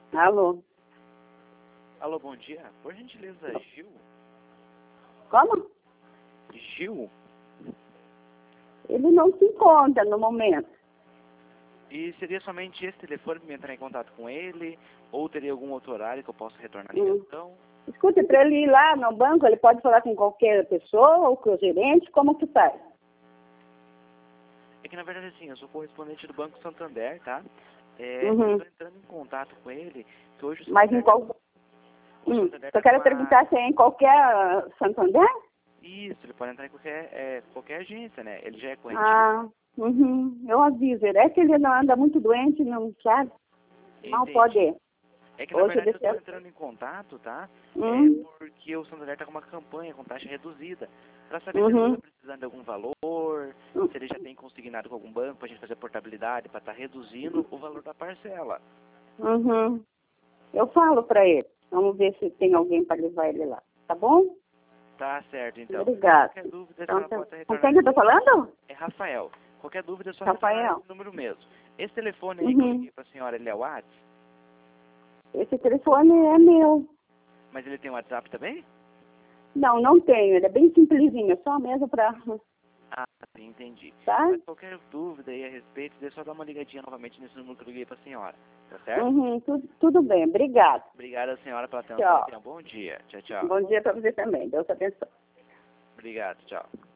Alô? Alô, bom dia. Por gentileza, Gil? Como? Gil? Ele não se encontra no momento. E seria somente esse telefone para me entrar em contato com ele? Ou teria algum outro horário que eu possa retornar a ligação? Escute, para ele ir lá no banco, ele pode falar com qualquer pessoa ou com o gerente, como que faz? É que, na verdade, assim, eu sou correspondente do Banco Santander, tá? Uhum. Eu estou entrando em contato com ele, que hoje o Mas em Santander... qual... o Santander Eu tá quero com perguntar se é em qualquer Santander? Isso, ele pode entrar em qualquer agência, né? Ele já é corrente. Eu aviso ele. É que ele não anda muito doente, não sabe? Mal Entendi. pode ir. É que, na Hoje verdade, ele eu estou tem... entrando em contato, tá? Porque o Santander está com uma campanha com taxa reduzida. Para saber se ele está precisando de algum valor, se ele já tem consignado com algum banco para a gente fazer portabilidade, para estar reduzindo o valor da parcela. Eu falo para ele. Vamos ver se tem alguém para levar ele lá. Tá bom? Tá certo, então. Obrigada. Qualquer dúvida, Então, a senhora pode com retornar. quem que eu tô falando? É Rafael. Qualquer dúvida é só retornar Rafael. esse número mesmo. Esse telefone aí que eu liguei para a senhora, ele é o WhatsApp? Esse telefone é meu. Mas ele tem WhatsApp também? Não, não tenho. Ele é bem simplesinho. É só mesmo para... Ah, sim, entendi. Tá? Mas qualquer dúvida aí a respeito, deixa eu só dar uma ligadinha novamente nesse número que eu liguei para a senhora. Tá certo? Tudo bem. Obrigado. Obrigado, senhora, pela atenção. Tchau. Tenha um bom dia. Tchau, tchau. Bom dia para você também. Deus abençoe. Obrigado, tchau.